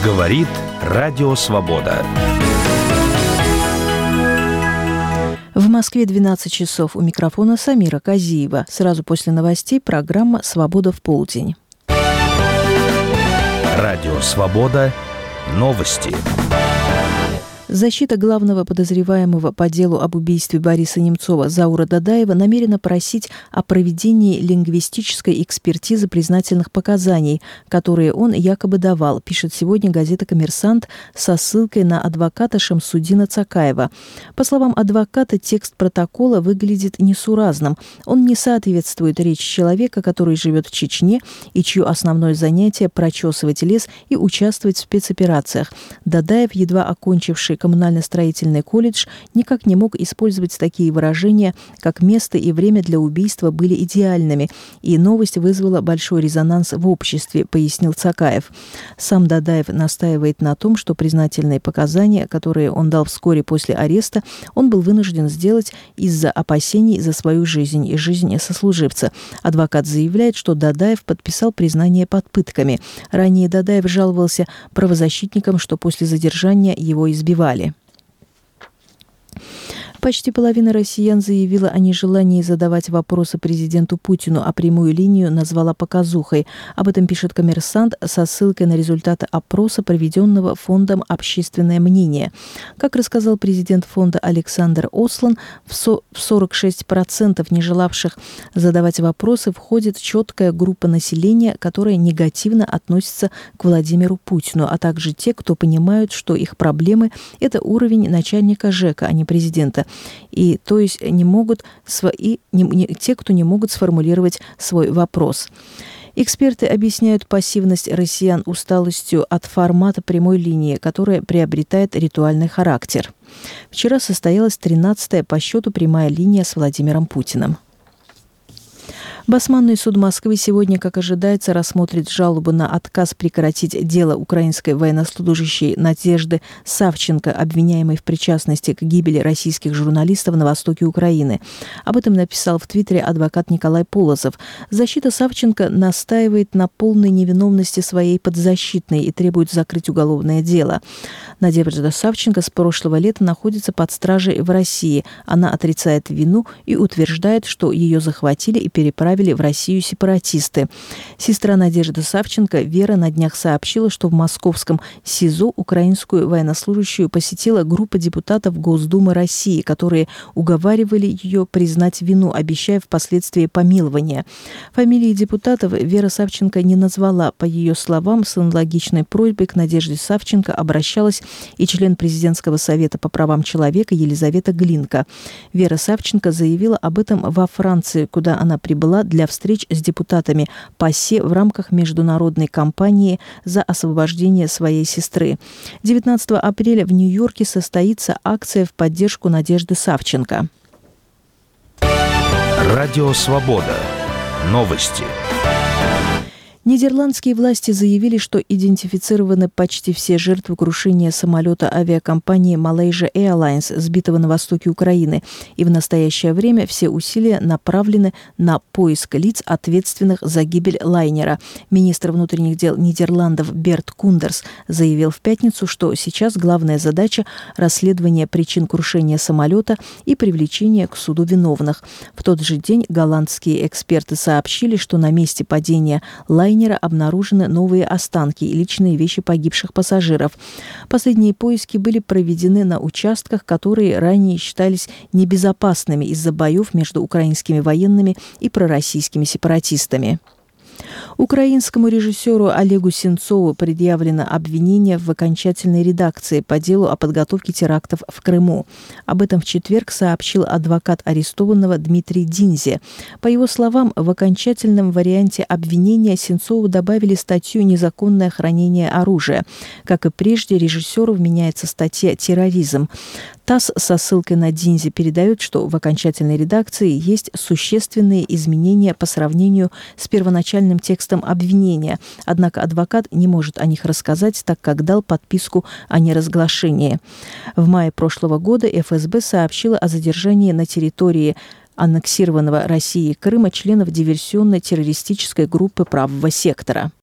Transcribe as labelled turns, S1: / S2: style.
S1: Говорит Радио Свобода.
S2: В Москве 12 часов. У микрофона Самира Казиева. Сразу после новостей программа «Свобода в полдень».
S1: Радио Свобода. Новости.
S2: Защита главного подозреваемого по делу об убийстве Бориса Немцова Заура Дадаева намерена просить о проведении лингвистической экспертизы признательных показаний, которые он якобы давал, пишет сегодня газета «Коммерсант» со ссылкой на адвоката Шамсудина Цакаева. По словам адвоката, текст протокола выглядит несуразным. Он не соответствует речи человека, который живет в Чечне и чье основное занятие – прочесывать лес и участвовать в спецоперациях. Дадаев, едва окончивший коммунально-строительный колледж, никак не мог использовать такие выражения, как «место и время для убийства были идеальными», и новость вызвала большой резонанс в обществе, пояснил Цакаев. Сам Дадаев настаивает на том, что признательные показания, которые он дал вскоре после ареста, он был вынужден сделать из-за опасений за свою жизнь и жизнь сослуживца. Адвокат заявляет, что Дадаев подписал признание под пытками. Ранее Дадаев жаловался правозащитникам, что после задержания его избивали. Почти половина россиян заявила о нежелании задавать вопросы президенту Путину, а прямую линию назвала показухой. Об этом пишет «Коммерсант» со ссылкой на результаты опроса, проведенного фондом «Общественное мнение». Как рассказал президент фонда Александр Ослан, в 46% не желавших задавать вопросы входит четкая группа населения, которая негативно относится к Владимиру Путину, а также те, кто понимают, что их проблемы – это уровень начальника ЖЭКа, а не президента. И то есть те, кто не могут сформулировать свой вопрос. Эксперты объясняют пассивность россиян усталостью от формата прямой линии, которая приобретает ритуальный характер. Вчера состоялась 13-я по счету прямая линия с Владимиром Путиным. Басманный суд Москвы сегодня, как ожидается, рассмотрит жалобу на отказ прекратить дело украинской военнослужащей Надежды Савченко, обвиняемой в причастности к гибели российских журналистов на востоке Украины. Об этом написал в Твиттере адвокат Николай Полозов. Защита Савченко настаивает на полной невиновности своей подзащитной и требует закрыть уголовное дело. Надежда Савченко с прошлого лета находится под стражей в России. Она отрицает вину и утверждает, что ее захватили и переправили в Россию сепаратисты. Сестра Надежды Савченко Вера на днях сообщила, что в московском СИЗО украинскую военнослужащую посетила группа депутатов Госдумы России, которые уговаривали ее признать вину, обещая впоследствии помилование. Фамилии депутатов Вера Савченко не назвала. По ее словам, с аналогичной просьбой к Надежде Савченко обращалась и член президентского совета по правам человека Елизавета Глинка. Вера Савченко заявила об этом во Франции, куда она прибыла для встреч с депутатами ПАСЕ в рамках международной кампании за освобождение своей сестры. 19 апреля в Нью-Йорке состоится акция в поддержку Надежды Савченко.
S1: Радио Свобода. Новости.
S2: Нидерландские власти заявили, что идентифицированы почти все жертвы крушения самолета авиакомпании Malaysia Airlines, сбитого на востоке Украины. И в настоящее время все усилия направлены на поиск лиц, ответственных за гибель лайнера. Министр внутренних дел Нидерландов Берт Кундерс заявил в пятницу, что сейчас главная задача – расследование причин крушения самолета и привлечение к суду виновных. В тот же день голландские эксперты сообщили, что на месте падения лайнера обнаружены новые останки и личные вещи погибших пассажиров. Последние поиски были проведены на участках, которые ранее считались небезопасными из-за боев между украинскими военными и пророссийскими сепаратистами. Украинскому режиссеру Олегу Сенцову предъявлено обвинение в окончательной редакции по делу о подготовке терактов в Крыму. Об этом в четверг сообщил адвокат арестованного Дмитрий Динзе. По его словам, в окончательном варианте обвинения Сенцову добавили статью «Незаконное хранение оружия». Как и прежде, режиссеру вменяется статья «Терроризм». ТАСС со ссылкой на Динзе передает, что в окончательной редакции есть существенные изменения по сравнению с первоначальным текстом обвинения. Однако адвокат не может о них рассказать, так как дал подписку о неразглашении. В мае прошлого года ФСБ сообщила о задержании на территории аннексированного Россией Крыма членов диверсионно-террористической группы правого сектора.